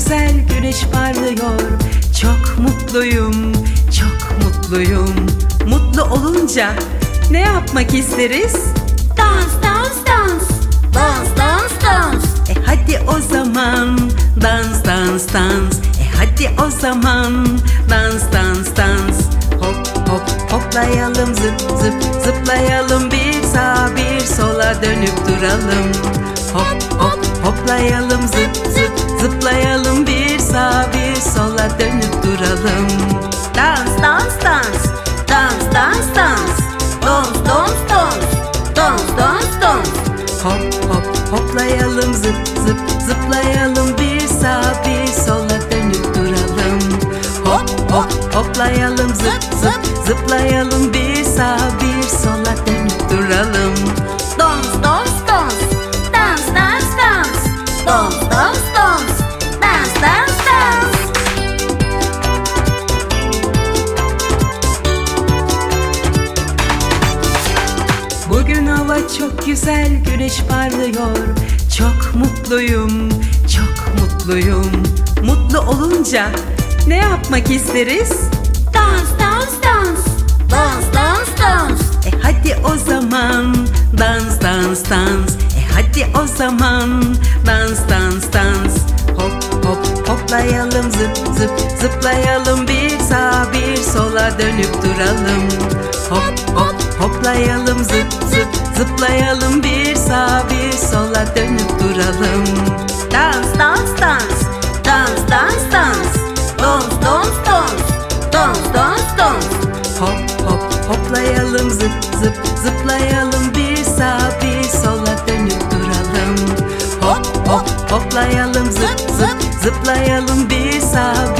güzel güneş parlıyor. Çok mutluyum, çok mutluyum. Mutlu olunca ne yapmak isteriz? Dans, dans, dans. Dans, dans, dans. Hadi o zaman dans, dans, dans. Hadi o zaman dans, dans, dans. Hop, hop, hoplayalım, zıp, zıp, zıplayalım. Bir sağa bir sola dönüp duralım. Hop, hop, hoplayalım, zıp, zıp, zıplayalım. Bir sağa bir sola dönüp duralım. Dans, dans, dans. Dans, dans, dans. Dans, dans, dans. Dans, dans, dans. Hop, hop, hoplayalım, zıp, zıp, zıplayalım. Bir sağa bir sola dönüp duralım. Hop, hop, hoplayalım, zıp, zıp, zıplayalım. Bir sağa bir sola dönüp duralım. Dans, dans, dans. Dans, dans, dans. Dans, dans, dans. Dans, dans, dans. Bugün hava çok güzel, güneş parlıyor. Çok mutluyum, çok mutluyum. Mutlu olunca ne yapmak isteriz? Dans, dans, dans. Dans, dans, dans. Hadi o zaman dans, dans, dans. Hadi o zaman dans, dans, dans. Hop, hop, hoplayalım, zıp, zıp, zıplayalım. Bir sağa bir sola dönüp duralım. Hop, hop, hoplayalım, zıp, zıp, zıplayalım. Bir sağa bir sola dönüp duralım. Dans, dans, dans. Dans, dans, dans. Dans, dans, dans. Dans, dans, dans. Hop, hop, hoplayalım, zıp, zıp, zıplayalım. Bir sağa bir sola dönüp duralım. Hop, hop, hoplayalım, zıp, zıp, zıplayalım. Bir sağa